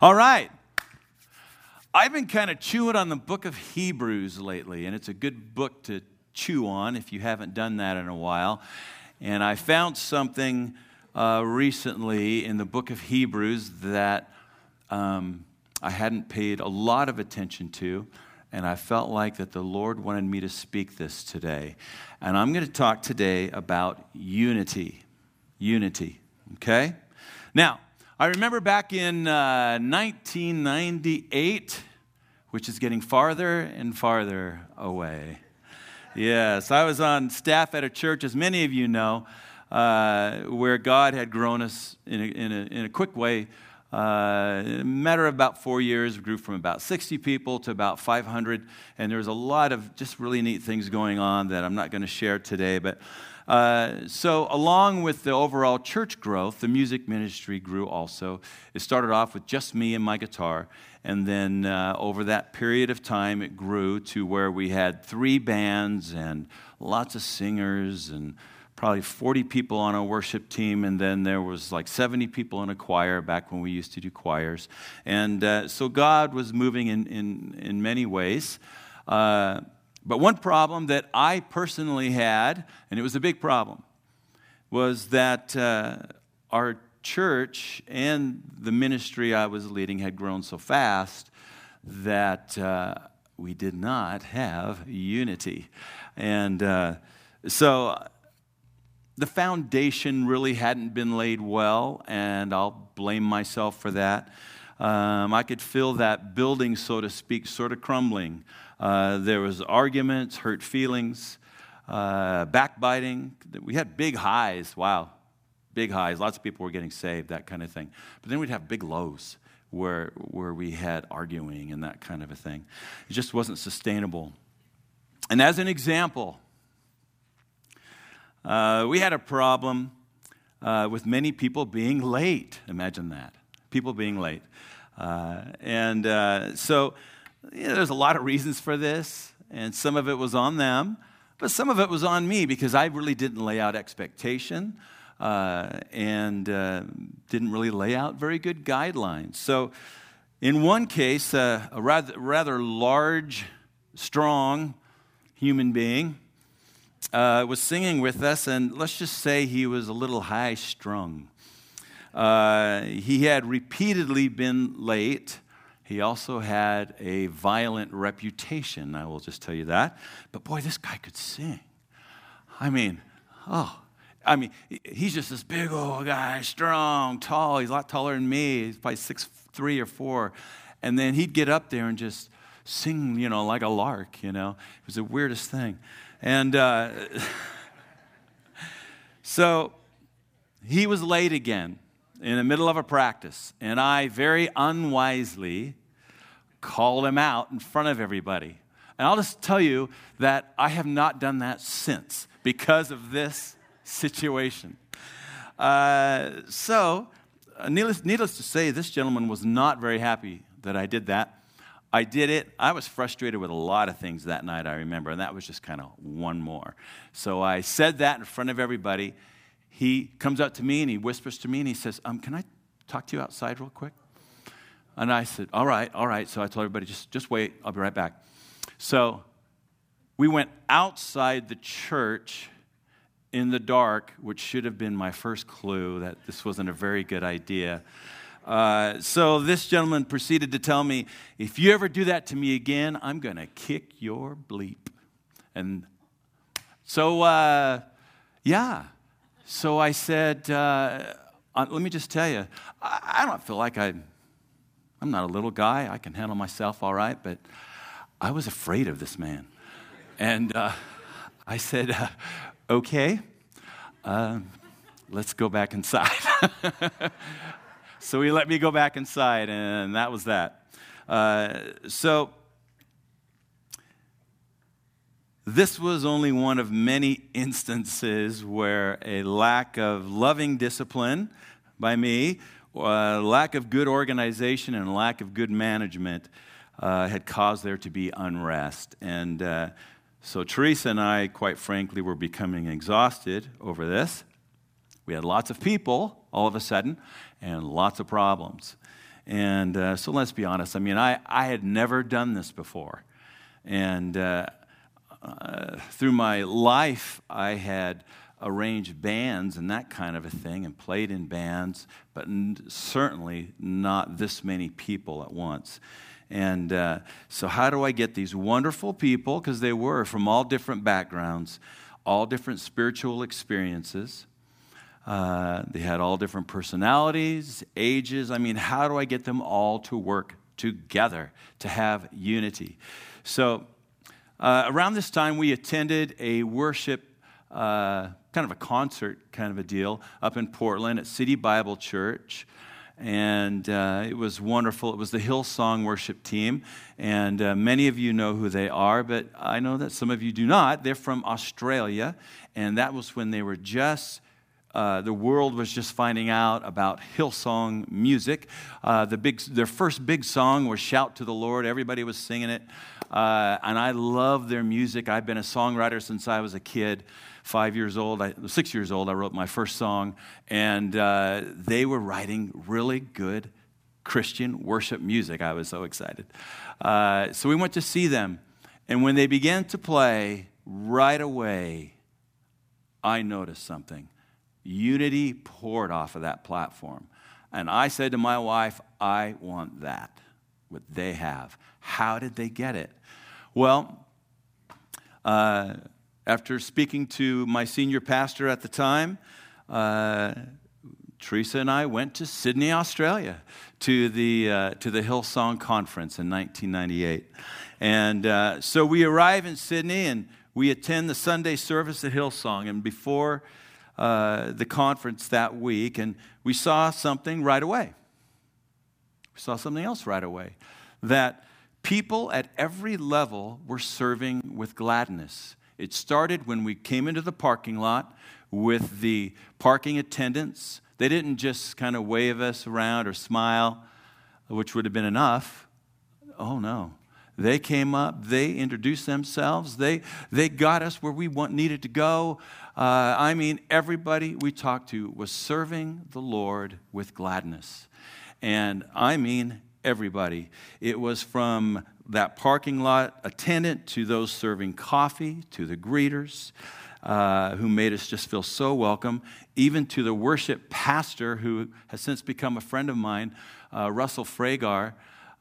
All right. I've been kind of chewing on the book of Hebrews lately, and it's a good book to chew on if you haven't done that in a while. And I found something recently in the book of Hebrews that I hadn't paid a lot of attention to, and I felt like that the Lord wanted me to speak this today. And I'm going to talk today about unity. Unity, okay? Now, I remember back in 1998, which is getting farther and farther away. Yes, I was on staff at a church, as many of you know, where God had grown us in a quick way. In a matter of about 4 years, we grew from about 60 people to about 500, and there was a lot of just really neat things going on that I'm not going to share today. But so along with the overall church growth, the music ministry grew also. It started off with just me and my guitar, and then over that period of time, it grew to where we had 3 bands and lots of singers and probably 40 people on a worship team, and then there was like 70 people in a choir back when we used to do choirs. And so God was moving in many ways. But one problem that I personally had, and it was a big problem, was that our church and the ministry I was leading had grown so fast that we did not have unity. And so the foundation really hadn't been laid well, and I'll blame myself for that. I could feel that building, so to speak, sort of crumbling. There was arguments, hurt feelings, backbiting. We had big highs. Wow, big highs. Lots of people were getting saved, that kind of thing. But then we'd have big lows where we had arguing and that kind of a thing. It just wasn't sustainable. And as an example, we had a problem with many people being late. Imagine that. People being late. So there's a lot of reasons for this, and some of it was on them, but some of it was on me because I really didn't lay out expectation and didn't really lay out very good guidelines. So in one case, a rather large, strong human being was singing with us, and let's just say he was a little high-strung. He had repeatedly been late. He also had a violent reputation, I will just tell you that. But boy, this guy could sing. He's just this big old guy, strong, tall. He's a lot taller than me. He's probably 6'3" or 4. And then he'd get up there and just sing, like a lark, It was the weirdest thing. And so he was late again in the middle of a practice, and I very unwisely called him out in front of everybody. And I'll just tell you that I have not done that since because of this situation. Needless to say, this gentleman was not very happy that I did that. I did it. I was frustrated with a lot of things that night, I remember, and that was just kind of one more. So I said that in front of everybody. He comes up to me and he whispers to me and he says, can I talk to you outside real quick? And I said, all right. So I told everybody, just wait, I'll be right back. So we went outside the church in the dark, which should have been my first clue that this wasn't a very good idea. So this gentleman proceeded to tell me, if you ever do that to me again, I'm going to kick your bleep. And so, So I said, let me just tell you, I don't feel like I'm not a little guy. I can handle myself all right, but I was afraid of this man. And I said, okay, let's go back inside. So he let me go back inside, and that was that. So this was only one of many instances where a lack of loving discipline by me, lack of good organization, and lack of good management had caused there to be unrest. And so Teresa and I, quite frankly, were becoming exhausted over this. We had lots of people all of a sudden and lots of problems. And so let's be honest. I mean, I had never done this before. And through my life, I had arranged bands and that kind of a thing and played in bands, but certainly not this many people at once. And so how do I get these wonderful people, because they were from all different backgrounds, all different spiritual experiences. They had all different personalities, ages. I mean, how do I get them all to work together, to have unity? So around this time, we attended a worship, kind of a concert kind of a deal up in Portland at City Bible Church. And it was wonderful. It was the Hillsong worship team. And many of you know who they are, but I know that some of you do not. They're from Australia. And that was when they were the world was just finding out about Hillsong music. Their first big song was Shout to the Lord. Everybody was singing it. And I love their music. I've been a songwriter since I was a kid. 6 years old, I wrote my first song, and they were writing really good Christian worship music. I was so excited. So we went to see them, and when they began to play, right away, I noticed something. Unity poured off of that platform. And I said to my wife, I want that, what they have. How did they get it? Well, after speaking to my senior pastor at the time, Teresa and I went to Sydney, Australia, to the Hillsong Conference in 1998. And so we arrive in Sydney, and we attend the Sunday service at Hillsong. And before the conference that week, and we saw something right away. We saw something else right away, that people at every level were serving with gladness. It started when we came into the parking lot with the parking attendants. They didn't just kind of wave us around or smile, which would have been enough. Oh, no. They came up. They introduced themselves. They got us where we needed to go. I mean, everybody we talked to was serving the Lord with gladness. And I mean everybody. It was from that parking lot attendant to those serving coffee, to the greeters who made us just feel so welcome, even to the worship pastor who has since become a friend of mine, Russell Fragar.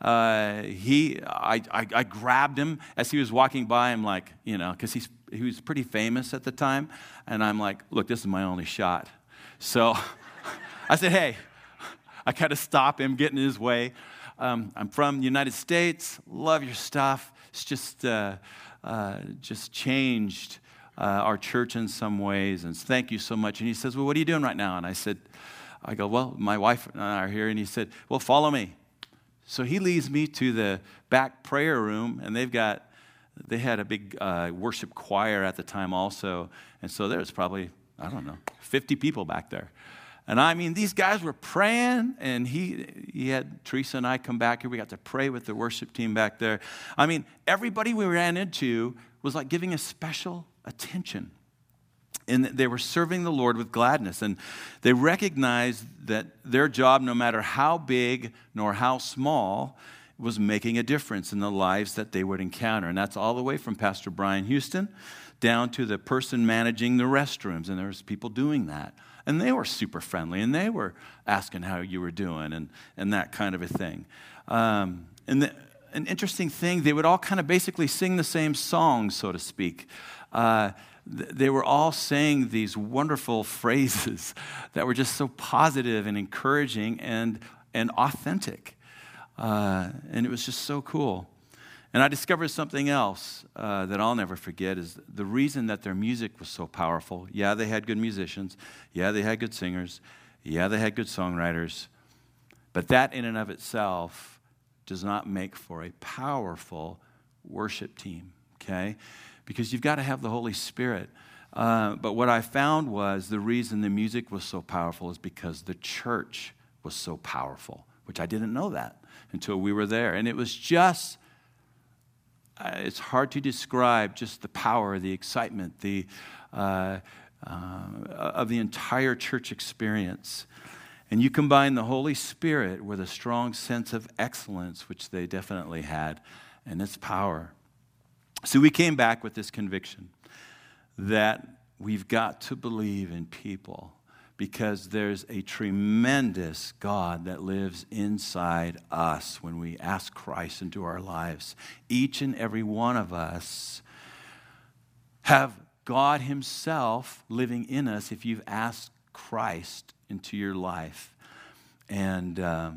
I grabbed him as he was walking by. I'm like, because he was pretty famous at the time. And I'm like, look, this is my only shot. So I said, hey, I got to stop him getting in his way. I'm from the United States. Love your stuff. It's just changed our church in some ways. And thank you so much. And he says, well, what are you doing right now? And I go, well, my wife and I are here. And he said, well, follow me. So he leads me to the back prayer room, and they had a big worship choir at the time also. And so there was probably, 50 people back there. And I mean, these guys were praying, and he had Teresa and I come back here. We got to pray with the worship team back there. I mean, everybody we ran into was like giving us special attention. And they were serving the Lord with gladness. And they recognized that their job, no matter how big nor how small, was making a difference in the lives that they would encounter. And that's all the way from Pastor Brian Houston down to the person managing the restrooms. And there was people doing that. And they were super friendly, and they were asking how you were doing and that kind of a thing. An interesting thing, they would all kind of basically sing the same song, so to speak. They were all saying these wonderful phrases that were just so positive and encouraging and authentic. And it was just so cool. And I discovered something else that I'll never forget is the reason that their music was so powerful. Yeah, they had good musicians. Yeah, they had good singers. Yeah, they had good songwriters. But that in and of itself does not make for a powerful worship team, okay? Because you've got to have the Holy Spirit. But what I found was the reason the music was so powerful is because the church was so powerful, which I didn't know that until we were there. And it was just... it's hard to describe just the power, the excitement, of the entire church experience. And you combine the Holy Spirit with a strong sense of excellence, which they definitely had, and its power. So we came back with this conviction that we've got to believe in people because there's a tremendous God that lives inside us when we ask Christ into our lives. Each and every one of us have God himself living in us if you've asked Christ into your life. And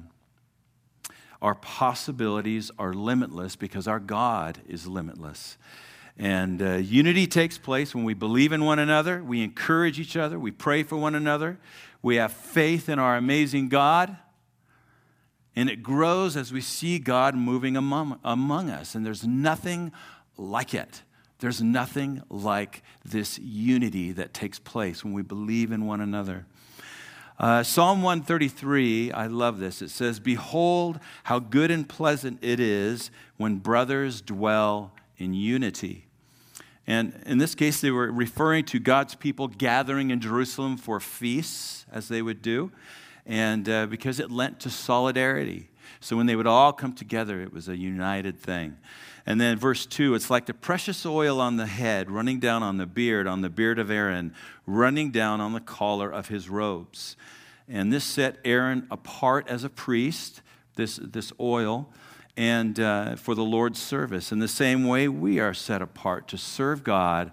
our possibilities are limitless because our God is limitless. And unity takes place when we believe in one another, we encourage each other, we pray for one another, we have faith in our amazing God, and it grows as we see God moving among us. And there's nothing like it. There's nothing like this unity that takes place when we believe in one another. Psalm 133, I love this. It says, "Behold, how good and pleasant it is when brothers dwell in unity." And in this case, they were referring to God's people gathering in Jerusalem for feasts, as they would do, and because it lent to solidarity. So when they would all come together, it was a united thing. And then verse 2, it's like the precious oil on the head, running down on the beard of Aaron, running down on the collar of his robes. And this set Aaron apart as a priest, this oil, and for the Lord's service. In the same way, we are set apart to serve God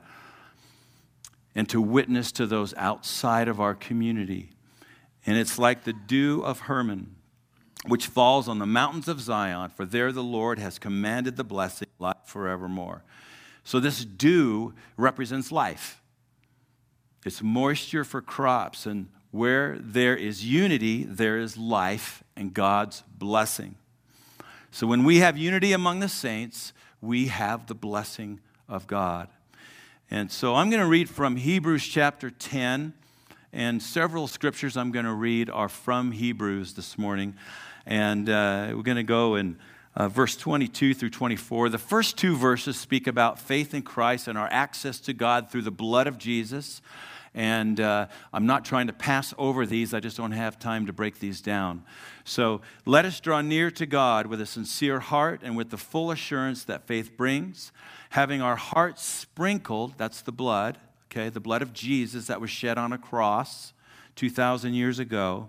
and to witness to those outside of our community. And it's like the dew of Hermon, which falls on the mountains of Zion, for there the Lord has commanded the blessing, life forevermore. So this dew represents life. It's moisture for crops, and where there is unity, there is life and God's blessing. So when we have unity among the saints, we have the blessing of God. And so I'm going to read from Hebrews chapter 10, and several scriptures I'm going to read are from Hebrews this morning. And we're going to go in verse 22 through 24. The first two verses speak about faith in Christ and our access to God through the blood of Jesus. And I'm not trying to pass over these. I just don't have time to break these down. So let us draw near to God with a sincere heart and with the full assurance that faith brings, having our hearts sprinkled, that's the blood, okay, the blood of Jesus that was shed on a cross 2,000 years ago,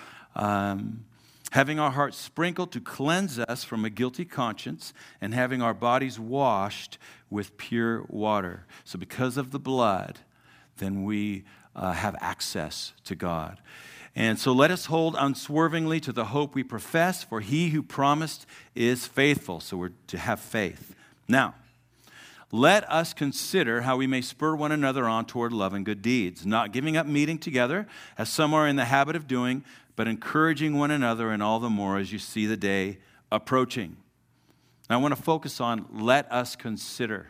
having our hearts sprinkled to cleanse us from a guilty conscience, and having our bodies washed with pure water. So because of the blood, then we have access to God. And so let us hold unswervingly to the hope we profess, for he who promised is faithful. So we're to have faith. Now, let us consider how we may spur one another on toward love and good deeds, not giving up meeting together, as some are in the habit of doing, but encouraging one another, and all the more as you see the day approaching. Now, I want to focus on let us consider.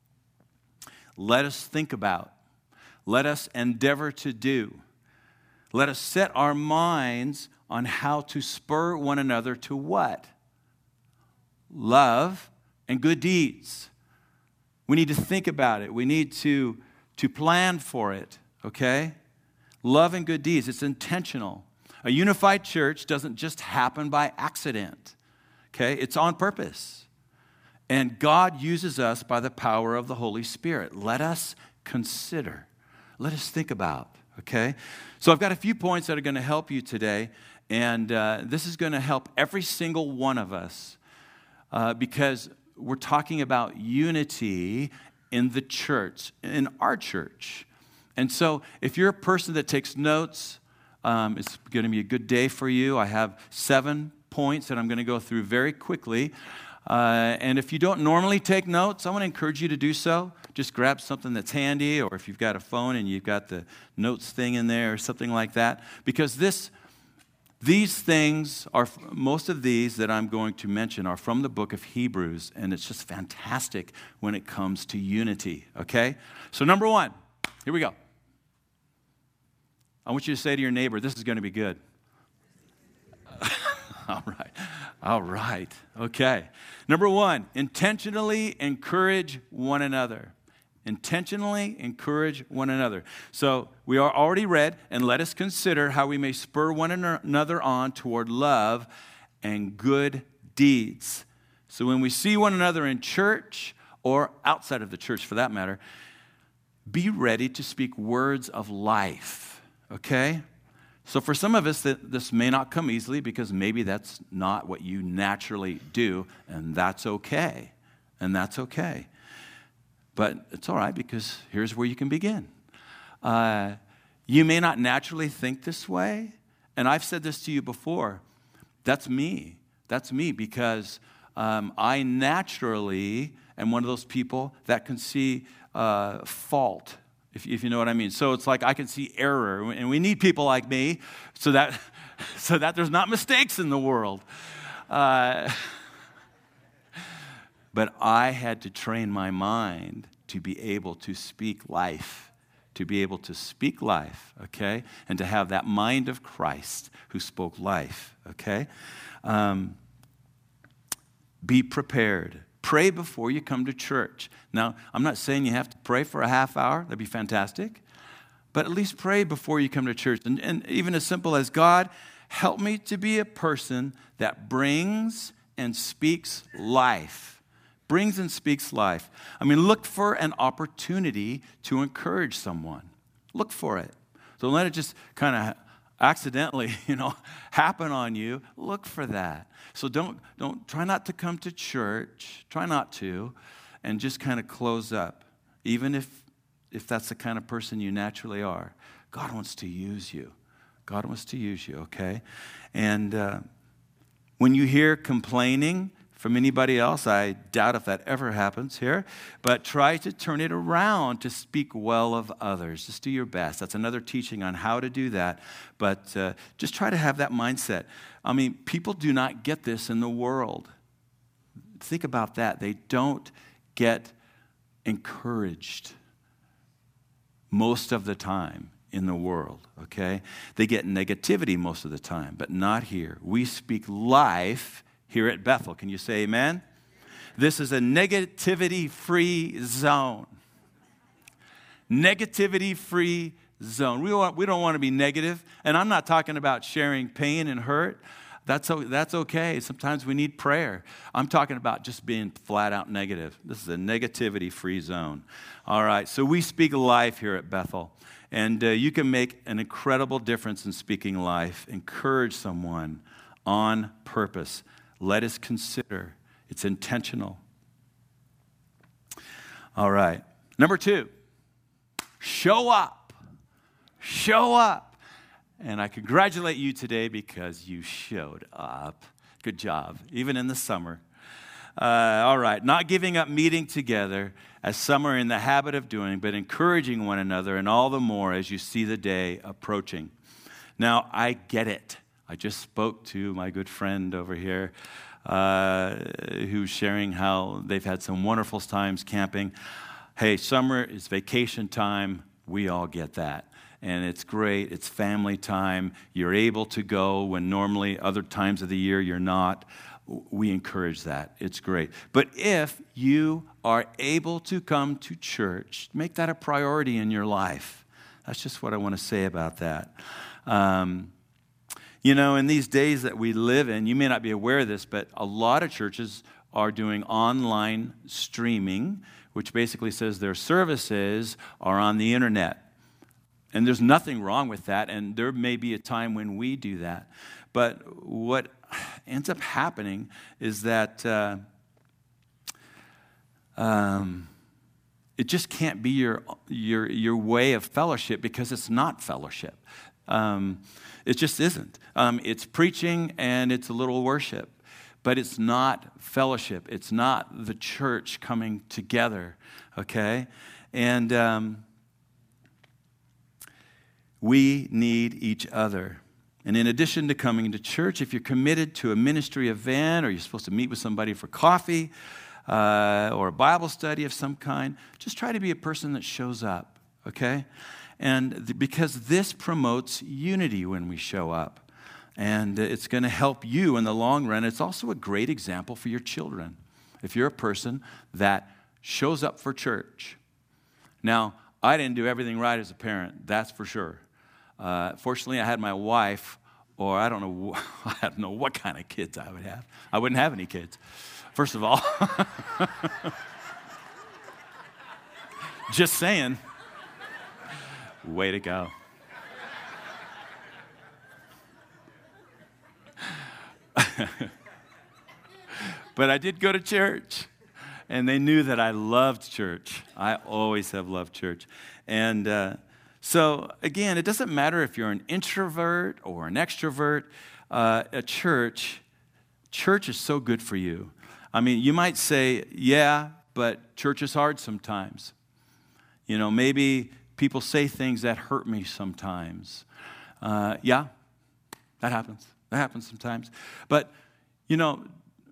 Let us think about. Let us endeavor to do. Let us set our minds on how to spur one another to what? Love and good deeds. We need to think about it. We need to plan for it, okay? Love and good deeds. It's intentional. A unified church doesn't just happen by accident, okay? It's on purpose. And God uses us by the power of the Holy Spirit. Let us consider. Let us think about, okay? So I've got a few points that are going to help you today, and this is going to help every single one of us because we're talking about unity in the church, in our church. And so if you're a person that takes notes, it's going to be a good day for you. I have 7 points that I'm going to go through very quickly. And if you don't normally take notes, I want to encourage you to do so. Just grab something that's handy, or if you've got a phone and you've got the notes thing in there or something like that. Because these things are, most of these that I'm going to mention are from the book of Hebrews, and it's just fantastic when it comes to unity, okay? So number 1, here we go. I want you to say to your neighbor, this is going to be good. All right, okay. Number 1, intentionally encourage one another. Intentionally encourage one another. So we are already read, and let us consider how we may spur one another on toward love and good deeds. So when we see one another in church or outside of the church for that matter, be ready to speak words of life, okay? So for some of us, this may not come easily because maybe that's not what you naturally do, and that's okay, But it's all right because here's where you can begin. You may not naturally think this way, and I've said this to you before. That's me because I naturally am one of those people that can see fault, if you know what I mean. So it's like I can see error, and we need people like me so that there's not mistakes in the world. But I had to train my mind to be able to speak life, okay? And to have that mind of Christ who spoke life, okay? Be prepared. Pray before you come to church. Now, I'm not saying you have to pray for a half hour. That'd be fantastic. But at least pray before you come to church. And even as simple as, God, help me to be a person that brings and speaks life. Brings and speaks life. I mean, look for an opportunity to encourage someone. Look for it. Don't let it just kind of accidentally, happen on you. Look for that. So don't try not to come to church. Try not to, and just kind of close up. Even if that's the kind of person you naturally are, God wants to use you. God wants to use you. Okay, and when you hear complaining from anybody else, I doubt if that ever happens here, but try to turn it around to speak well of others. Just do your best. That's another teaching on how to do that, but just try to have that mindset. I mean, people do not get this in the world. Think about that. They don't get encouraged most of the time in the world, okay? They get negativity most of the time, but not here. We speak life here at Bethel. Can you say amen? This is a negativity-free zone. Negativity-free zone. We don't want to be negative, and I'm not talking about sharing pain and hurt. That's okay. Sometimes we need prayer. I'm talking about just being flat out negative. This is a negativity-free zone. All right, so we speak life here at Bethel, and you can make an incredible difference in speaking life. Encourage someone on purpose. Let us consider. It's intentional. All right. Number 2, show up. Show up. And I congratulate you today because you showed up. Good job, even in the summer. All right. Not giving up meeting together, as some are in the habit of doing, but encouraging one another, and all the more as you see the day approaching. Now, I get it. I just spoke to my good friend over here who's sharing how they've had some wonderful times camping. Hey, summer is vacation time. We all get that. And it's great. It's family time. You're able to go when normally other times of the year you're not. We encourage that. It's great. But if you are able to come to church, make that a priority in your life. That's just what I want to say about that. In these days that we live in, you may not be aware of this, but a lot of churches are doing online streaming, which basically says their services are on the internet. And there's nothing wrong with that, and there may be a time when we do that. But what ends up happening is that it just can't be your way of fellowship because it's not fellowship. It just isn't. It's preaching and it's a little worship, but it's not fellowship. It's not the church coming together, okay? And we need each other. And in addition to coming to church, if you're committed to a ministry event or you're supposed to meet with somebody for coffee or a Bible study of some kind, just try to be a person that shows up, okay? And because this promotes unity when we show up. And it's going to help you in the long run. It's also a great example for your children. If you're a person that shows up for church, Now, I didn't do everything right as a parent, that's for sure. Fortunately, I had my wife, or I don't know what kind of kids I would have. I wouldn't have any kids, first of all. Just saying. Way to go. But I did go to church, and they knew that I loved church. I always have loved church. And so, again, it doesn't matter if you're an introvert or an extrovert. At church is so good for you. I mean, you might say, yeah, but church is hard sometimes. You know, maybe people say things that hurt me sometimes. Yeah, that happens. That happens sometimes. But, you know,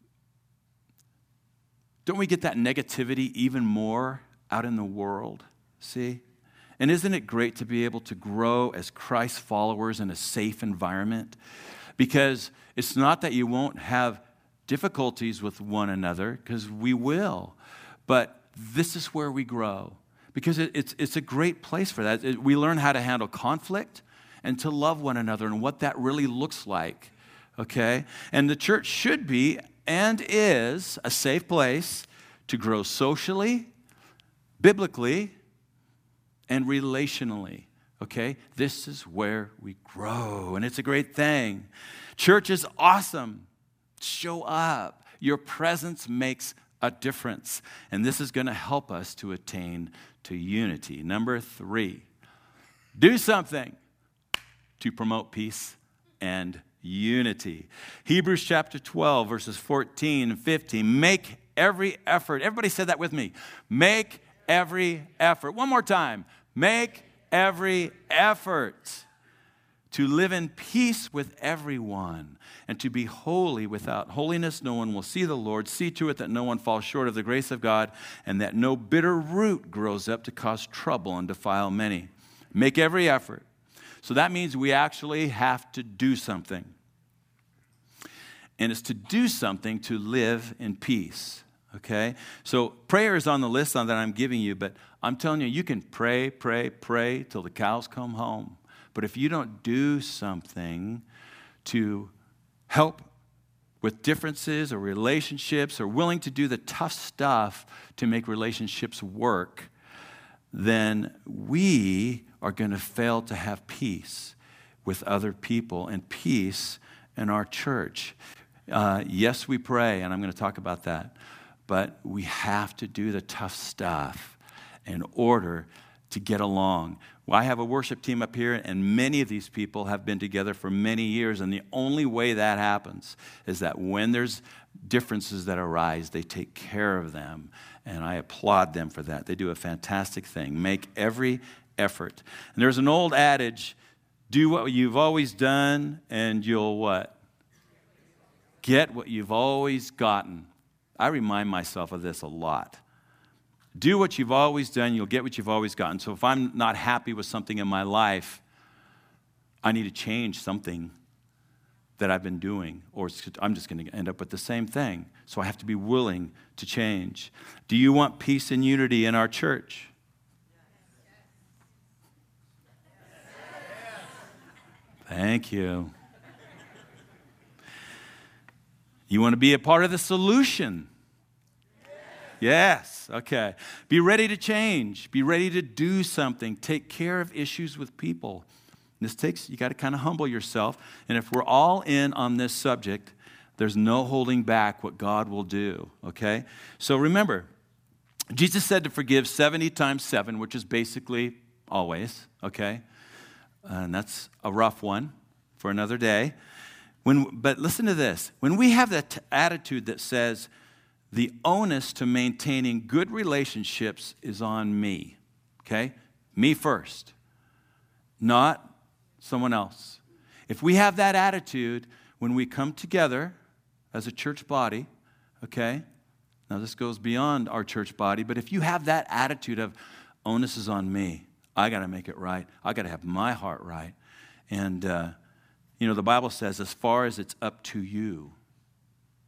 don't we get that negativity even more out in the world? See? And isn't it great to be able to grow as Christ followers in a safe environment? Because it's not that you won't have difficulties with one another, because we will. But this is where we grow. Because it's a great place for that. We learn how to handle conflict and to love one another and what that really looks like. Okay? And the church should be and is a safe place to grow socially, biblically, and relationally. Okay? This is where we grow, and it's a great thing. Church is awesome. Show up. Your presence makes a difference, and this is going to help us to attain to unity. Number 3, do something to promote peace and unity. Hebrews chapter 12, verses 14 and 15. Make every effort. Everybody said that with me. Make every effort. One more time. Make every effort to live in peace with everyone and to be holy. Without holiness, no one will see the Lord. See to it that no one falls short of the grace of God and that no bitter root grows up to cause trouble and defile many. Make every effort. So that means we actually have to do something. And it's to do something to live in peace. Okay? So prayer is on the list that I'm giving you, but I'm telling you, you can pray till the cows come home. But if you don't do something to help with differences or relationships or willing to do the tough stuff to make relationships work, then we are going to fail to have peace with other people and peace in our church. Yes, we pray, and I'm going to talk about that. But we have to do the tough stuff in order to get along. Well, I have a worship team up here, and many of these people have been together for many years, and the only way that happens is that when there's differences that arise, they take care of them, and I applaud them for that. They do a fantastic thing. Make every effort. And there's an old adage, do what you've always done, and you'll what? Get what you've always gotten. I remind myself of this a lot. Do what you've always done, you'll get what you've always gotten. So if I'm not happy with something in my life, I need to change something that I've been doing, or I'm just going to end up with the same thing. So I have to be willing to change. Do you want peace and unity in our church? Thank you. You want to be a part of the solution? Yes. Okay. Be ready to change. Be ready to do something. Take care of issues with people. You got to kind of humble yourself. And if we're all in on this subject, there's no holding back what God will do. Okay? So remember, Jesus said to forgive 70 times 7, which is basically always. Okay? And that's a rough one for another day. But listen to this. When we have that attitude that says, the onus to maintaining good relationships is on me, okay? Me first, not someone else. If we have that attitude when we come together as a church body, okay? Now this goes beyond our church body, but if you have that attitude of onus is on me, I got to make it right. I got to have my heart right. And, the Bible says as far as it's up to you,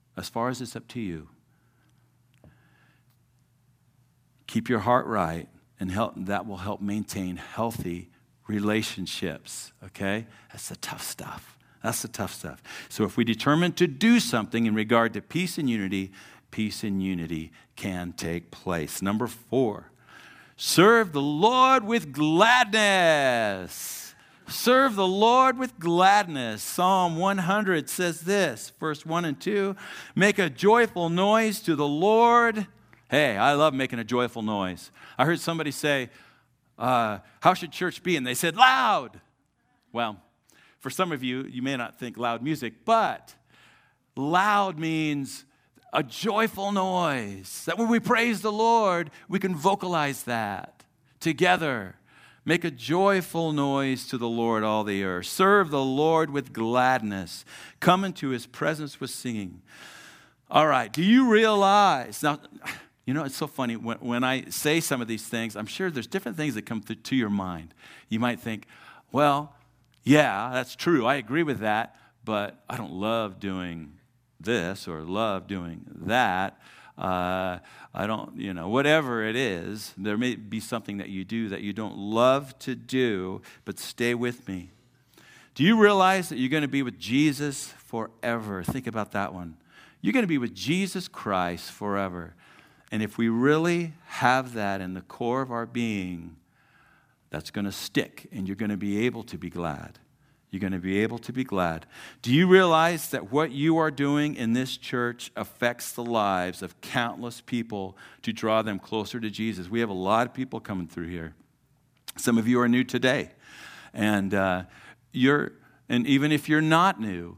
keep your heart right, and that will help maintain healthy relationships, okay? That's the tough stuff. That's the tough stuff. So if we determine to do something in regard to peace and unity can take place. Number 4, serve the Lord with gladness. Serve the Lord with gladness. Psalm 100 says this, verse 1 and 2, make a joyful noise to the Lord. Hey, I love making a joyful noise. I heard somebody say, how should church be? And they said, loud. Well, for some of you, you may not think loud music, but loud means a joyful noise. That when we praise the Lord, we can vocalize that together. Make a joyful noise to the Lord, all the earth. Serve the Lord with gladness. Come into his presence with singing. All right, do you realize? Now, you know, it's so funny. When I say some of these things, I'm sure there's different things that come to your mind. You might think, well, yeah, that's true. I agree with that, but I don't love doing this or love doing that. I don't, whatever it is, there may be something that you do that you don't love to do, but stay with me. Do you realize that you're going to be with Jesus forever? Think about that one. You're going to be with Jesus Christ forever. And if we really have that in the core of our being, that's going to stick, and you're going to be able to be glad. You're going to be able to be glad. Do you realize that what you are doing in this church affects the lives of countless people to draw them closer to Jesus? We have a lot of people coming through here. Some of you are new today. And even if you're not new,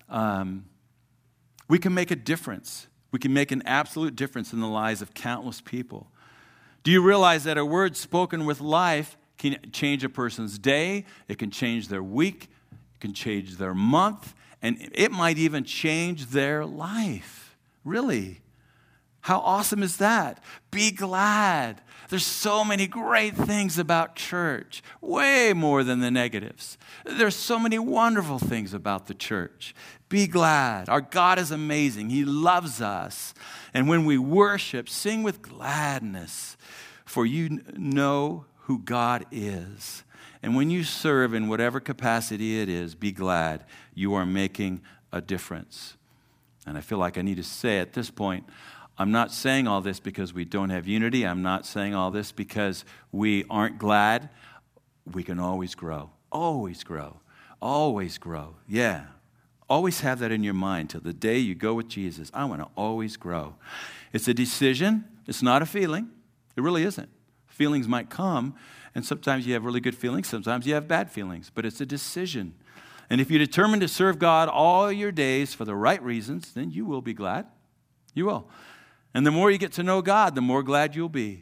we can make a difference. We can make an absolute difference in the lives of countless people. Do you realize that a word spoken with life can change a person's day? It can change their week. It can change their month. And it might even change their life. Really. How awesome is that? Be glad. There's so many great things about church. Way more than the negatives. There's so many wonderful things about the church. Be glad. Our God is amazing. He loves us. And when we worship, sing with gladness, for you know who God is. And when you serve in whatever capacity it is, be glad. You are making a difference. And I feel like I need to say at this point, I'm not saying all this because we don't have unity. I'm not saying all this because we aren't glad. We can always grow. Always grow. Always grow. Yeah. Always have that in your mind till the day you go with Jesus. I want to always grow. It's a decision. It's not a feeling. It really isn't. Feelings might come, and sometimes you have really good feelings. Sometimes you have bad feelings. But it's a decision. And if you determine to serve God all your days for the right reasons, then you will be glad. You will. And the more you get to know God, the more glad you'll be.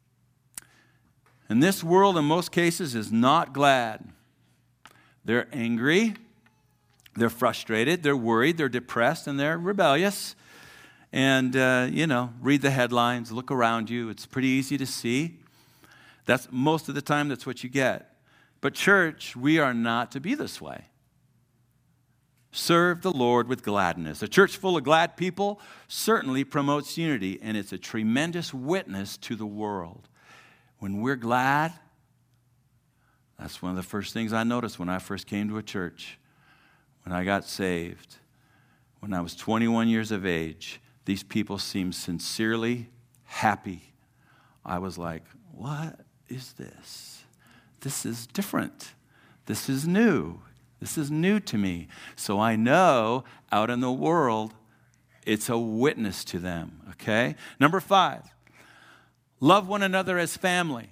And this world, in most cases, is not glad. They're angry. They're frustrated, they're worried, they're depressed, and they're rebellious. And, read the headlines, look around you. It's pretty easy to see. That's most of the time, that's what you get. But church, we are not to be this way. Serve the Lord with gladness. A church full of glad people certainly promotes unity, and it's a tremendous witness to the world. When we're glad, that's one of the first things I noticed when I first came to a church. When I got saved, when I was 21 years of age, these people seemed sincerely happy. I was like, what is this? This is different. This is new. This is new to me. So I know out in the world, it's a witness to them, okay? Number 5, love one another as family.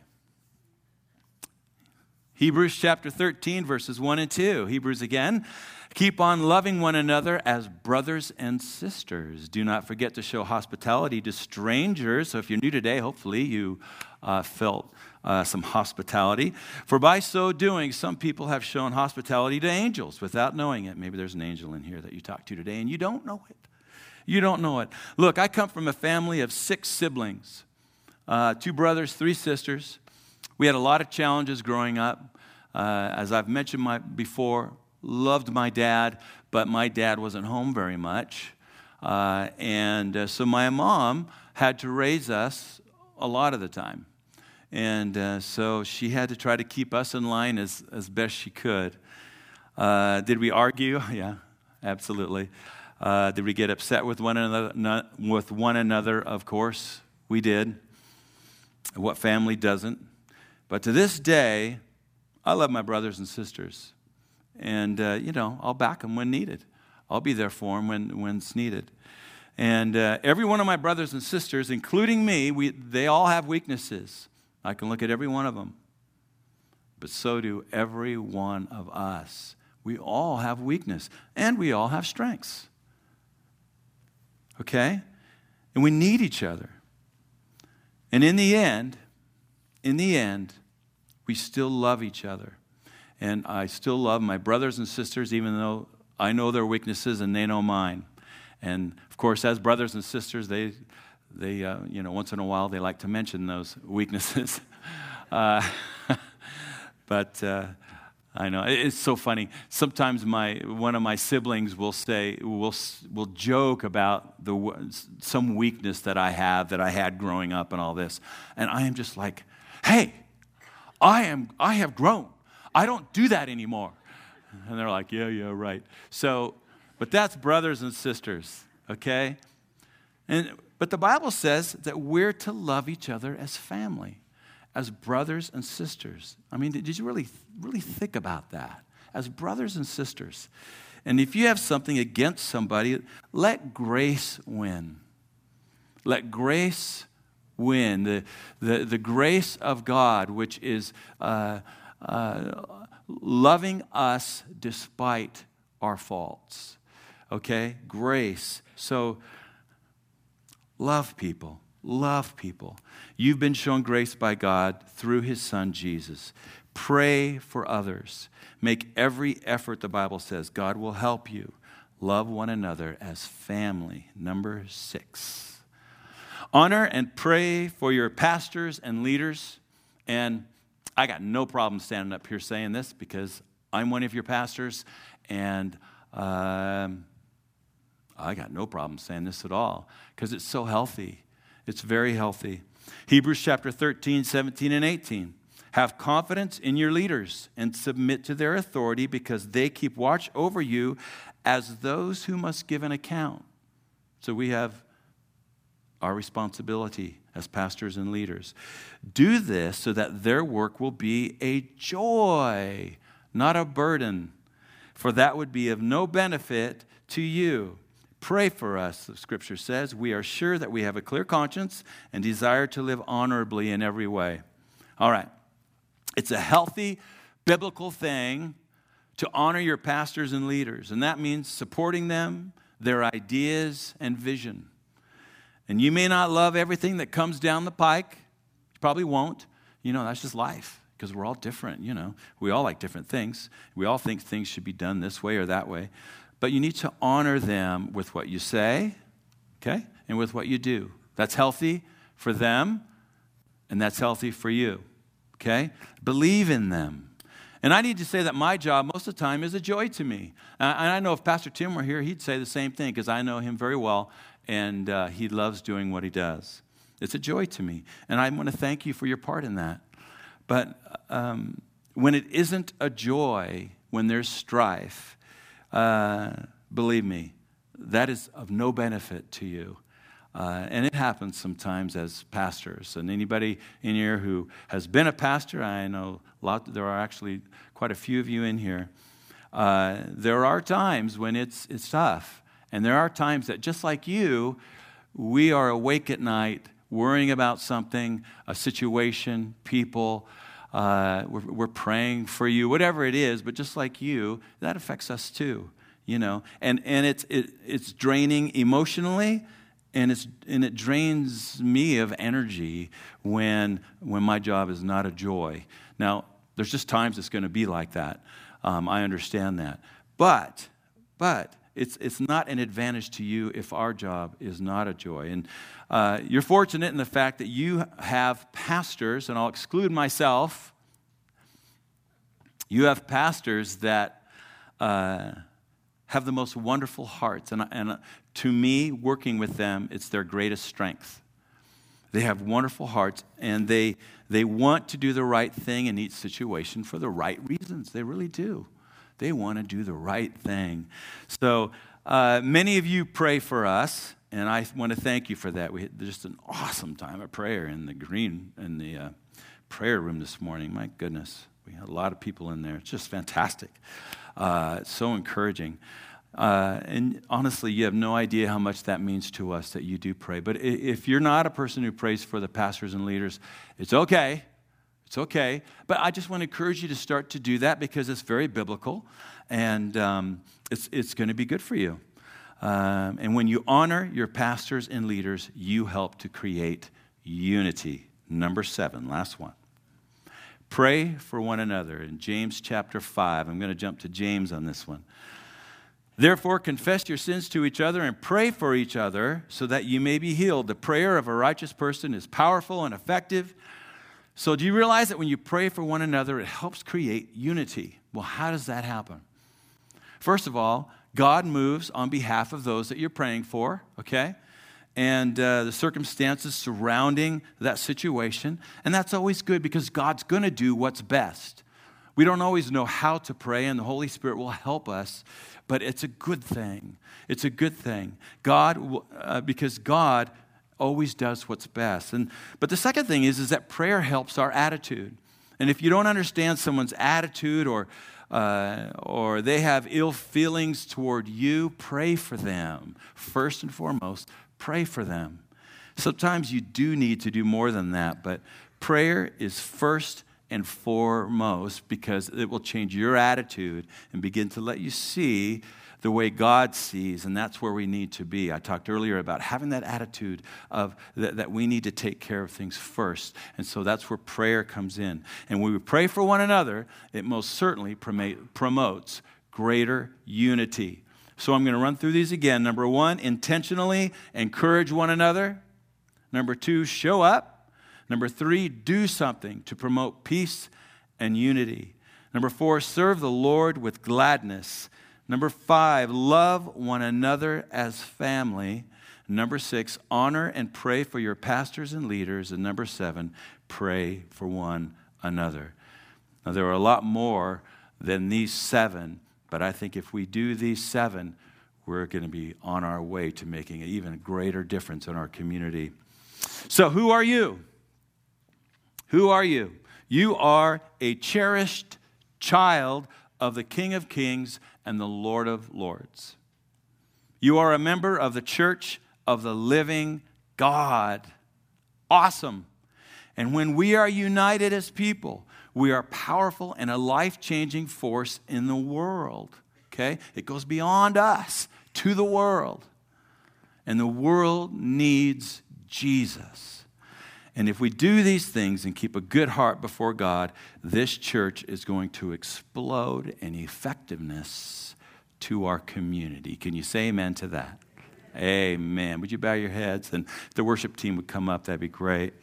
Hebrews chapter 13, verses 1 and 2. Hebrews again. Keep on loving one another as brothers and sisters. Do not forget to show hospitality to strangers. So if you're new today, hopefully you felt some hospitality. For by so doing, some people have shown hospitality to angels without knowing it. Maybe there's an angel in here that you talk to today and you don't know it. You don't know it. Look, I come from a family of 6 siblings, 2 brothers, 3 sisters. We had a lot of challenges growing up. As I've mentioned before, loved my dad, but my dad wasn't home very much. So my mom had to raise us a lot of the time. And so she had to try to keep us in line as best she could. Did we argue? Yeah, absolutely. Did we get upset with one another? Of course, we did. What family doesn't? But to this day, I love my brothers and sisters. And, I'll back them when needed. I'll be there for them when it's needed. And every one of my brothers and sisters, including me, they all have weaknesses. I can look at every one of them. But so do every one of us. We all have weakness, and we all have strengths. Okay? And we need each other. And in the end, we still love each other. And I still love my brothers and sisters, even though I know their weaknesses and they know mine. And, of course, as brothers and sisters, they once in a while, they like to mention those weaknesses. But I know it's so funny. Sometimes one of my siblings will joke about some weakness that I had growing up and all this, and I am just like, hey, I have grown. I don't do that anymore. And they're like, yeah, right. So, but that's brothers and sisters, okay? But the Bible says that we're to love each other as family, as brothers and sisters. I mean, did you really think about that? As brothers and sisters. And if you have something against somebody, let grace win. Let grace win. The grace of God, which is loving us despite our faults. Okay? Grace. So, love people. Love people. You've been shown grace by God through His Son, Jesus. Pray for others. Make every effort, the Bible says. God will help you. Love one another as family. Number 6. Honor and pray for your pastors and leaders. And I got no problem standing up here saying this because I'm one of your pastors, and I got no problem saying this at all because it's so healthy. It's very healthy. Hebrews chapter 13, 17, and 18. Have confidence in your leaders and submit to their authority because they keep watch over you as those who must give an account. So we have our responsibility as pastors and leaders. Do this so that their work will be a joy, not a burden, for that would be of no benefit to you. Pray for us, the Scripture says. We are sure that we have a clear conscience and desire to live honorably in every way. All right. It's a healthy, biblical thing to honor your pastors and leaders, and that means supporting them, their ideas, and vision. And you may not love everything that comes down the pike. You probably won't. That's just life because we're all different, We all like different things. We all think things should be done this way or that way. But you need to honor them with what you say, okay, and with what you do. That's healthy for them, and that's healthy for you, okay? Believe in them. And I need to say that my job most of the time is a joy to me. And I know if Pastor Tim were here, he'd say the same thing because I know him very well, and he loves doing what he does. It's a joy to me, and I want to thank you for your part in that. But when it isn't a joy, when there's strife, believe me, that is of no benefit to you. And it happens sometimes as pastors. And anybody in here who has been a pastor, I know there are actually quite a few of you in here. There are times when it's tough. And there are times that just like you, we are awake at night worrying about something, a situation, people. We're praying for you, whatever it is. But just like you, that affects us too. And it's draining emotionally. And it drains me of energy when my job is not a joy. Now, there's just times it's going to be like that. I understand that. But it's not an advantage to you if our job is not a joy. And you're fortunate in the fact that you have pastors, and I'll exclude myself. You have pastors that have the most wonderful hearts. And to me, working with them, it's their greatest strength. They have wonderful hearts, and they want to do the right thing in each situation for the right reasons. They really do. They want to do the right thing. So many of you pray for us, and I want to thank you for that. We had just an awesome time of prayer in the prayer room this morning. My goodness, we had a lot of people in there. It's just fantastic. It's so encouraging. And honestly, you have no idea how much that means to us that you do pray. But if you're not a person who prays for the pastors and leaders, it's okay. It's okay. But I just want to encourage you to start to do that because it's very biblical, and it's going to be good for you. And when you honor your pastors and leaders, you help to create unity. Number 7, last one. Pray for one another. In James chapter 5, I'm going to jump to James on this one. Therefore, confess your sins to each other and pray for each other so that you may be healed. The prayer of a righteous person is powerful and effective. So do you realize that when you pray for one another, it helps create unity? Well, how does that happen? First of all, God moves on behalf of those that you're praying for, okay? And the circumstances surrounding that situation. And that's always good because God's going to do what's best. We don't always know how to pray, and the Holy Spirit will help us. But it's a good thing. It's a good thing. Because God always does what's best. But the second thing is that prayer helps our attitude. And if you don't understand someone's attitude or they have ill feelings toward you, pray for them. First and foremost, pray for them. Sometimes you do need to do more than that, but prayer is first and foremost because it will change your attitude and begin to let you see the way God sees, and that's where we need to be. I talked earlier about having that attitude of that we need to take care of things first, and so that's where prayer comes in. And when we pray for one another, it most certainly promotes greater unity. So I'm going to run through these again. Number 1, intentionally encourage one another. Number 2, show up. Number 3, do something to promote peace and unity. Number 4, serve the Lord with gladness. Number 5, love one another as family. Number 6, honor and pray for your pastors and leaders. And number 7, pray for one another. Now, there are a lot more than these 7, but I think if we do these 7, we're going to be on our way to making an even greater difference in our community. So who are you? Who are you? You are a cherished child of the King of Kings and the Lord of Lords. You are a member of the Church of the Living God. Awesome. And when we are united as people, we are powerful and a life-changing force in the world. Okay? It goes beyond us to the world. And the world needs Jesus. And if we do these things and keep a good heart before God, this church is going to explode in effectiveness to our community. Can you say amen to that? Amen. Would you bow your heads? And if the worship team would come up, that'd be great.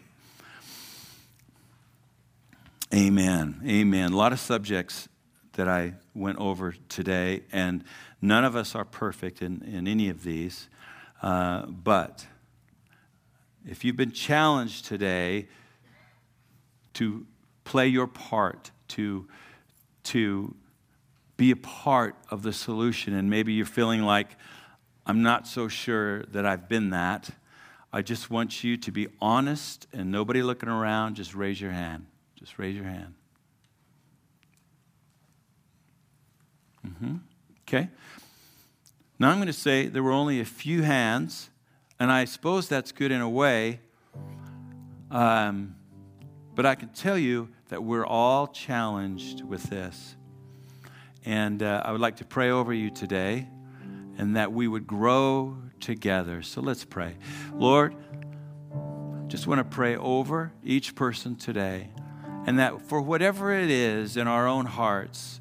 Amen. Amen. A lot of subjects that I went over today, and none of us are perfect in any of these, but if you've been challenged today to play your part, to be a part of the solution, and maybe you're feeling like, I'm not so sure that I've been that, I just want you to be honest and nobody looking around. Just raise your hand. Just raise your hand. Okay. Now I'm going to say there were only a few hands. And I suppose that's good in a way, but I can tell you that we're all challenged with this. And I would like to pray over you today and that we would grow together. So let's pray. Lord, just want to pray over each person today, and that for whatever it is in our own hearts,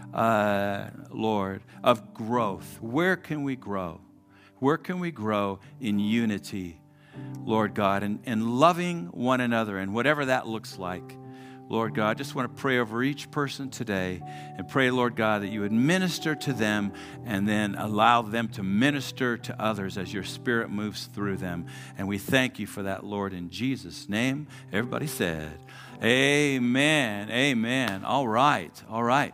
Lord, of growth, where can we grow? Where can we grow in unity, Lord God, and loving one another, and whatever that looks like? Lord God, I just want to pray over each person today and pray, Lord God, that you would minister to them and then allow them to minister to others as your Spirit moves through them. And we thank you for that, Lord, in Jesus' name. Everybody said, amen, amen. All right, all right.